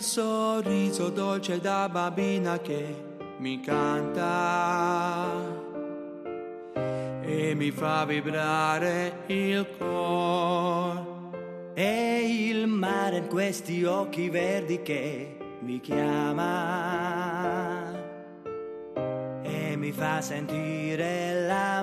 sorriso dolce da bambina che mi canta e mi fa vibrare il cuore. E il mare in questi occhi verdi che mi chiama e mi fa sentire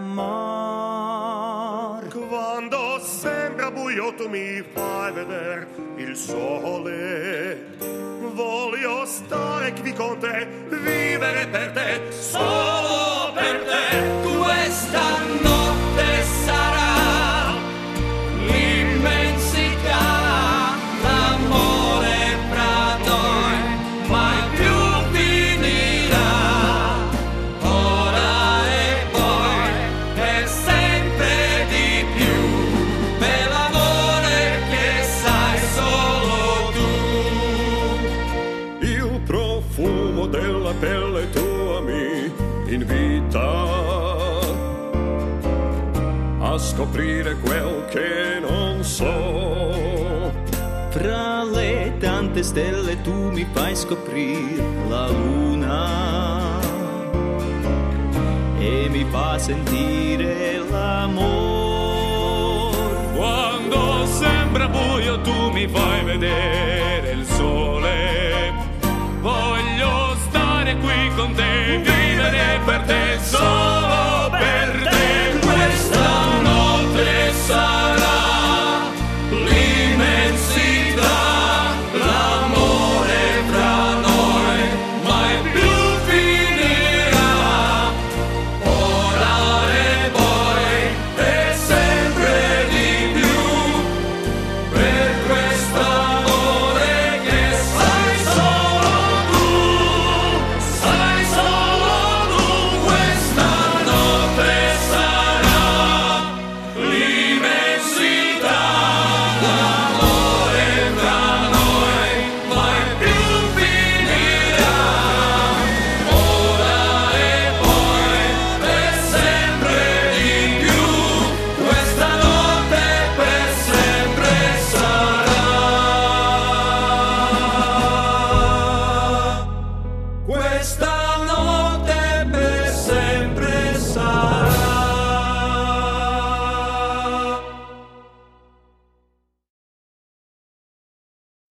l'amor. Quando sembra buio tu mi fai vedere il sole. Voglio stare qui con te, vivere per te, solo per te. Questa notte sarà l'immensità, l'amore fra noi mai più finirà. Ora e poi e sempre di più, per l'amore che sai solo tu. Il profumo della pelle tua mi invita a scoprire quel che non so. Fra le tante stelle tu mi fai scoprire la luna e mi fa sentire l'amor. Quando sembra buio tu mi fai vedere il sole. Voglio stare qui con te, vivere per te.